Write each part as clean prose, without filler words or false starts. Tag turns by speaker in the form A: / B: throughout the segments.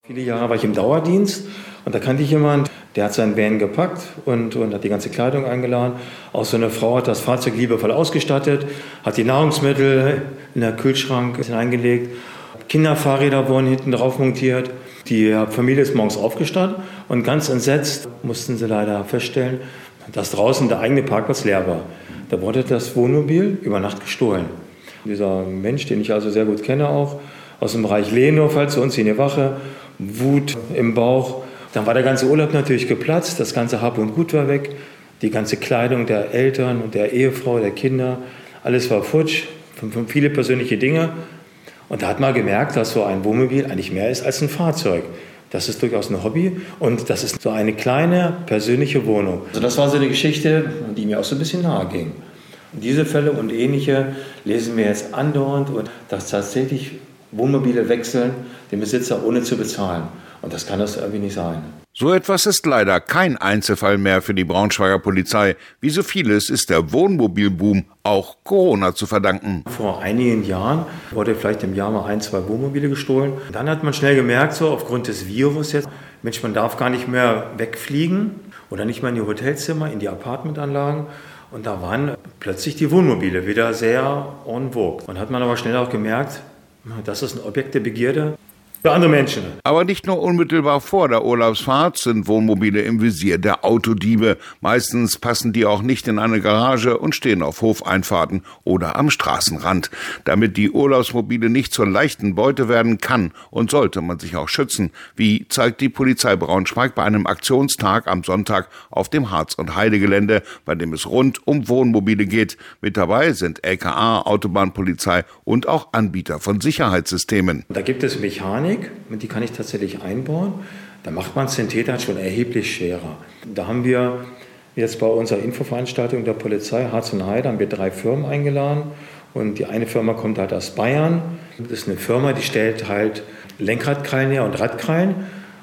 A: Viele Jahre war ich im Dauerdienst und da kannte ich jemanden, der hat seinen Van gepackt und hat die ganze Kleidung eingeladen. Auch so eine Frau hat das Fahrzeug liebevoll ausgestattet, hat die Nahrungsmittel in den Kühlschrank hineingelegt. Kinderfahrräder wurden hinten drauf montiert. Die Familie ist morgens aufgestanden und ganz entsetzt mussten sie leider feststellen, dass draußen der eigene Parkplatz leer war. Da wurde das Wohnmobil über Nacht gestohlen. Dieser Mensch, den ich also sehr gut kenne auch, aus dem Bereich Lehnhof, halt zu uns in die Wache, Wut im Bauch. Dann war der ganze Urlaub natürlich geplatzt, das ganze Hab und Gut war weg, die ganze Kleidung der Eltern und der Ehefrau, der Kinder, alles war futsch, viele persönliche Dinge. Und da hat man gemerkt, dass so ein Wohnmobil eigentlich mehr ist als ein Fahrzeug. Das ist durchaus ein Hobby und das ist so eine kleine persönliche Wohnung. Also das war so eine Geschichte, die mir auch so ein bisschen nahe ging. Diese Fälle und ähnliche lesen wir jetzt andauernd und dass tatsächlich Wohnmobile wechseln den Besitzer ohne zu bezahlen. Und das kann das irgendwie nicht sein.
B: So etwas ist leider kein Einzelfall mehr für die Braunschweiger Polizei. Wie so vieles ist der Wohnmobilboom auch Corona zu verdanken.
A: Vor einigen Jahren wurde vielleicht im Jahr mal 1, 2 Wohnmobile gestohlen. Dann hat man schnell gemerkt, so aufgrund des Virus jetzt, Mensch, man darf gar nicht mehr wegfliegen oder nicht mehr in die Hotelzimmer, in die Apartmentanlagen. Und da waren plötzlich die Wohnmobile wieder sehr en vogue. Und hat man aber schnell auch gemerkt, das ist ein Objekt der Begierde für andere Menschen.
B: Aber nicht nur unmittelbar vor der Urlaubsfahrt sind Wohnmobile im Visier der Autodiebe. Meistens passen die auch nicht in eine Garage und stehen auf Hofeinfahrten oder am Straßenrand. Damit die Urlaubsmobile nicht zur leichten Beute werden kann und sollte man sich auch schützen. Wie zeigt die Polizei Braunschweig bei einem Aktionstag am Sonntag auf dem Harz- und Heidegelände, bei dem es rund um Wohnmobile geht. Mit dabei sind LKA, Autobahnpolizei und auch Anbieter von Sicherheitssystemen.
A: Da gibt es Mechanik, die kann ich tatsächlich einbauen. Da macht man es den Tätern schon erheblich schwerer. Da haben wir jetzt bei unserer Infoveranstaltung der Polizei Harz und Heide haben wir 3 Firmen eingeladen. Und die eine Firma kommt halt aus Bayern. Das ist eine Firma, die stellt halt Lenkradkrallen her und Radkrallen,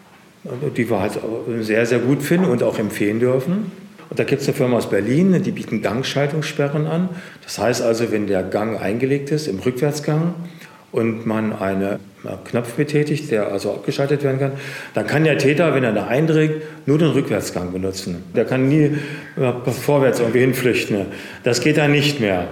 A: die wir halt sehr, sehr gut finden und auch empfehlen dürfen. Und da gibt es eine Firma aus Berlin, die bieten Gangschaltungssperren an. Das heißt also, wenn der Gang eingelegt ist im Rückwärtsgang, und man einen Knopf betätigt, der also abgeschaltet werden kann, dann kann der Täter, wenn er da eindringt, nur den Rückwärtsgang benutzen. Der kann nie vorwärts irgendwie hinflüchten. Das geht dann nicht mehr.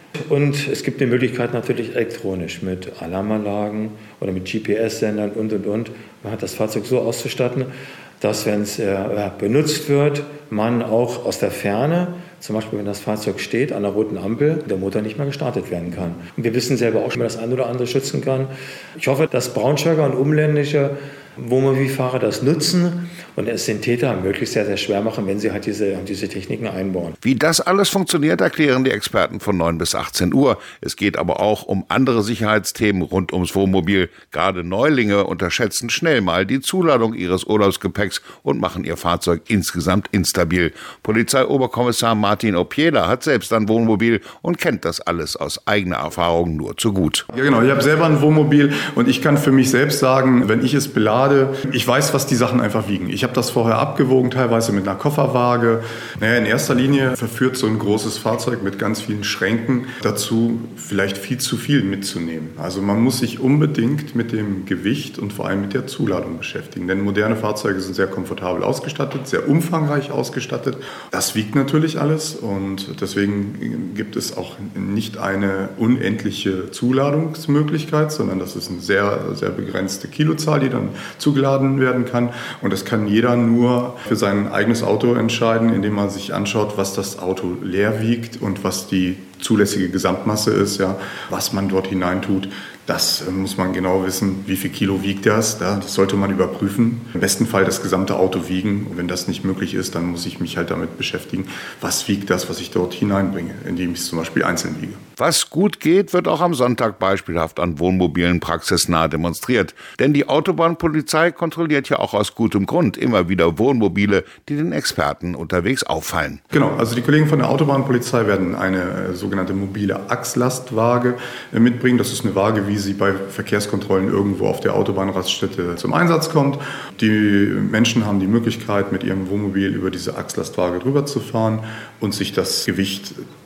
A: Und es gibt die Möglichkeit natürlich elektronisch mit Alarmanlagen oder mit GPS-Sendern und. Man hat das Fahrzeug so auszustatten, dass, wenn es benutzt wird, man auch aus der Ferne, zum Beispiel wenn das Fahrzeug steht an der roten Ampel, der Motor nicht mehr gestartet werden kann. Und wir wissen selber auch schon, wie das ein oder andere schützen kann. Ich hoffe, dass Braunschweiger und umländische Wohnmobilfahrer das nutzen und es den Tätern möglichst sehr, sehr schwer machen, wenn sie halt diese Techniken einbauen.
B: Wie das alles funktioniert, erklären die Experten von 9 bis 18 Uhr. Es geht aber auch um andere Sicherheitsthemen rund ums Wohnmobil. Gerade Neulinge unterschätzen schnell mal die Zuladung ihres Urlaubsgepäcks und machen ihr Fahrzeug insgesamt instabil. Polizeioberkommissar Martin Opiela hat selbst ein Wohnmobil und kennt das alles aus eigener Erfahrung nur zu gut.
C: Ja genau, ich habe selber ein Wohnmobil und ich kann für mich selbst sagen, wenn ich es belade, ich weiß, was die Sachen einfach wiegen. Ich habe das vorher abgewogen, teilweise mit einer Kofferwaage. In erster Linie verführt so ein großes Fahrzeug mit ganz vielen Schränken dazu, vielleicht viel zu viel mitzunehmen. Also man muss sich unbedingt mit dem Gewicht und vor allem mit der Zuladung beschäftigen. Denn moderne Fahrzeuge sind sehr komfortabel ausgestattet, sehr umfangreich ausgestattet. Das wiegt natürlich alles und deswegen gibt es auch nicht eine unendliche Zuladungsmöglichkeit, sondern das ist eine sehr, sehr begrenzte Kilozahl, die dann zugeladen werden kann. Und das kann jeder nur für sein eigenes Auto entscheiden, indem man sich anschaut, was das Auto leer wiegt und was die zulässige Gesamtmasse ist, ja, was man dort hineintut. Das muss man genau wissen, wie viel Kilo wiegt das. Das sollte man überprüfen. Im besten Fall das gesamte Auto wiegen. Und wenn das nicht möglich ist, dann muss ich mich halt damit beschäftigen, was wiegt das, was ich dort hineinbringe, indem ich es zum Beispiel einzeln wiege.
B: Was gut geht, wird auch am Sonntag beispielhaft an Wohnmobilen praxisnah demonstriert. Denn die Autobahnpolizei kontrolliert ja auch aus gutem Grund immer wieder Wohnmobile, die den Experten unterwegs auffallen.
C: Genau, also die Kollegen von der Autobahnpolizei werden eine sogenannte mobile Achslastwaage mitbringen. Das ist eine Waage, wie sie bei Verkehrskontrollen irgendwo auf der Autobahnraststätte zum Einsatz kommt. Die Menschen haben die Möglichkeit, mit ihrem Wohnmobil über diese Achslastwaage drüber zu fahren und sich das Gewicht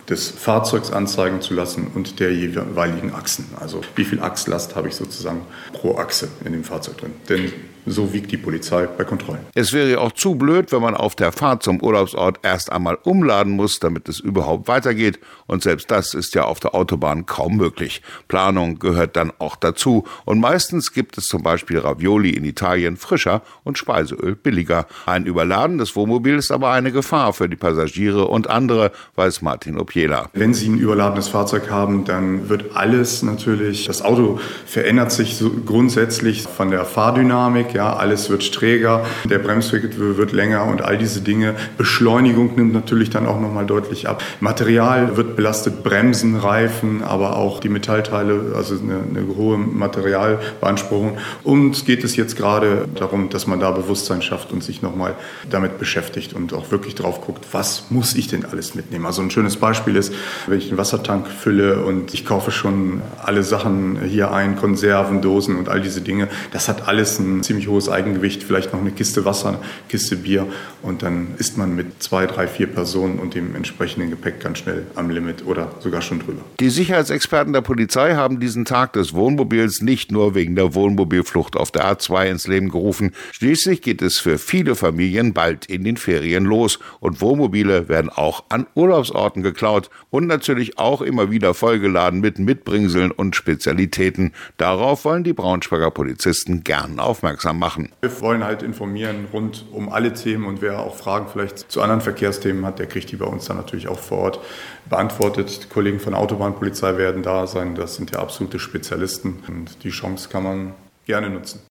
C: des Fahrzeugs anzeigen zu lassen und der jeweiligen Achsen. Also wie viel Achslast habe ich sozusagen pro Achse in dem Fahrzeug drin. Denn so wiegt die Polizei bei Kontrollen.
B: Es wäre auch zu blöd, wenn man auf der Fahrt zum Urlaubsort erst einmal umladen muss, damit es überhaupt weitergeht. Und selbst das ist ja auf der Autobahn kaum möglich. Planung gehört dann auch dazu. Und meistens gibt es zum Beispiel Ravioli in Italien frischer und Speiseöl billiger. Ein überladenes Wohnmobil ist aber eine Gefahr für die Passagiere und andere, weiß Martin Opiela.
C: Wenn Sie ein überladenes Fahrzeug haben, dann wird alles natürlich, das Auto verändert sich so grundsätzlich von der Fahrdynamik. Ja, alles wird träger, der Bremsweg wird länger und all diese Dinge. Beschleunigung nimmt natürlich dann auch nochmal deutlich ab. Material wird belastet, Bremsen, Reifen, aber auch die Metallteile, also eine hohe Materialbeanspruchung. Und geht es jetzt gerade darum, dass man da Bewusstsein schafft und sich nochmal damit beschäftigt und auch wirklich drauf guckt, was muss ich denn alles mitnehmen? Also ein schönes Beispiel ist, wenn ich einen Wassertank fülle und ich kaufe schon alle Sachen hier ein, Konserven, Dosen und all diese Dinge, das hat alles ein ziemlich hohes Eigengewicht, vielleicht noch eine Kiste Wasser, eine Kiste Bier und dann ist man mit 2, 3, 4 Personen und dem entsprechenden Gepäck ganz schnell am Limit oder sogar schon drüber.
B: Die Sicherheitsexperten der Polizei haben diesen Tag des Wohnmobils nicht nur wegen der Wohnmobilflucht auf der A2 ins Leben gerufen. Schließlich geht es für viele Familien bald in den Ferien los und Wohnmobile werden auch an Urlaubsorten geklaut und natürlich auch immer wieder vollgeladen mit Mitbringseln und Spezialitäten. Darauf wollen die Braunschweiger Polizisten gern aufmerksam machen.
C: Wir wollen halt informieren rund um alle Themen und wer auch Fragen vielleicht zu anderen Verkehrsthemen hat, der kriegt die bei uns dann natürlich auch vor Ort beantwortet. Die Kollegen von der Autobahnpolizei werden da sein, das sind ja absolute Spezialisten und die Chance kann man gerne nutzen.